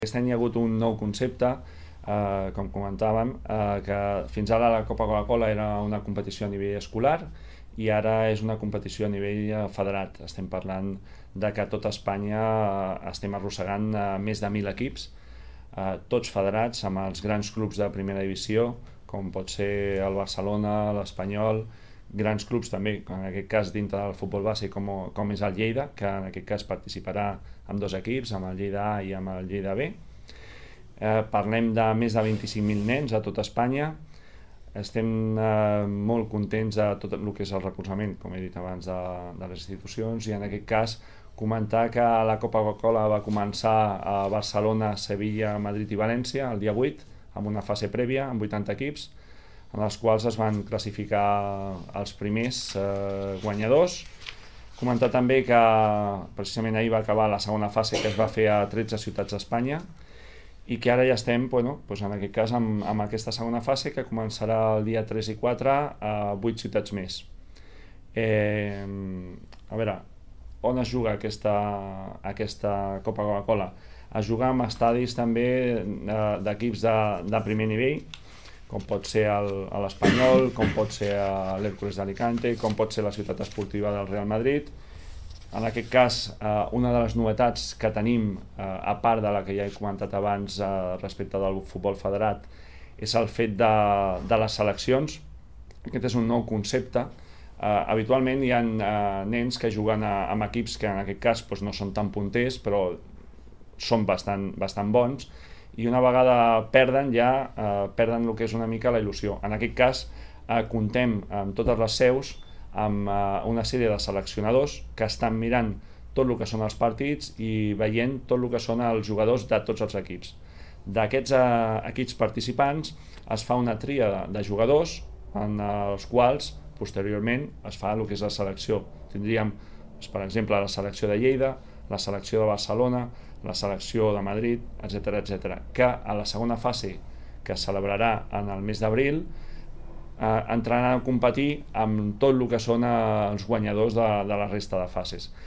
Aquest any hi ha hagut un nou concepte, com comentàvem, que fins ara la Copa Coca-Cola era una competició a nivell escolar i ara és una competició a nivell federat. Estem parlant de que a tot Espanya estem arrossegant més de 1.000 equips, tots federats amb els grans clubs de primera divisió, com pot ser el Barcelona, l'Espanyol, grans clubs també, en aquest cas dintre del futbol base com és el Lleida, que en aquest cas participarà amb 2 equips, amb el Lleida A i amb el Lleida B. Parlem de més de 25.000 nens a tot Espanya. Estem molt contents de tot el que és el recolzament, com he dit abans, de les institucions, i en aquest cas comentar que la Copa Coca-Cola va començar a Barcelona, Sevilla, Madrid i València el dia 8, amb una fase prèvia amb 80 equips, en els quals es van classificar els primers guanyadors. Comentar també que precisament ahir va acabar la segona fase, que es va fer a 13 ciutats d'Espanya, i que ara ja estem, en aquest cas, amb aquesta segona fase, que començarà el dia 3 i 4 a 8 ciutats més. A veure, on es juga aquesta Copa Coca-Cola? Es juga en estadis també d'equips de primer nivell, com pot ser l'Espanyol, com pot ser l'Hèrcules d'Alicante, com pot ser la ciutat esportiva del Real Madrid. En aquest cas, una de les novetats que tenim, a part de la que ja he comentat abans respecte del futbol federat, és el fet de les seleccions. Aquest és un nou concepte. Habitualment hi ha nens que juguen amb equips que en aquest cas no són tan punters, però són bastant bons, i una vegada perden el que és una mica la il·lusió. En aquest cas comptem amb totes les seus, amb una sèrie de seleccionadors que estan mirant tot el que són els partits i veient tot el que són els jugadors de tots els equips. D'aquests equips participants es fa una tria de jugadors en els quals posteriorment es fa el que és la selecció. Tindríem, per exemple, la selecció de Lleida, la selecció de Barcelona, la selecció de Madrid, etc., que a la segona fase, que es celebrarà en el mes d'abril, entraran a competir amb tot el que són els guanyadors de la resta de fases.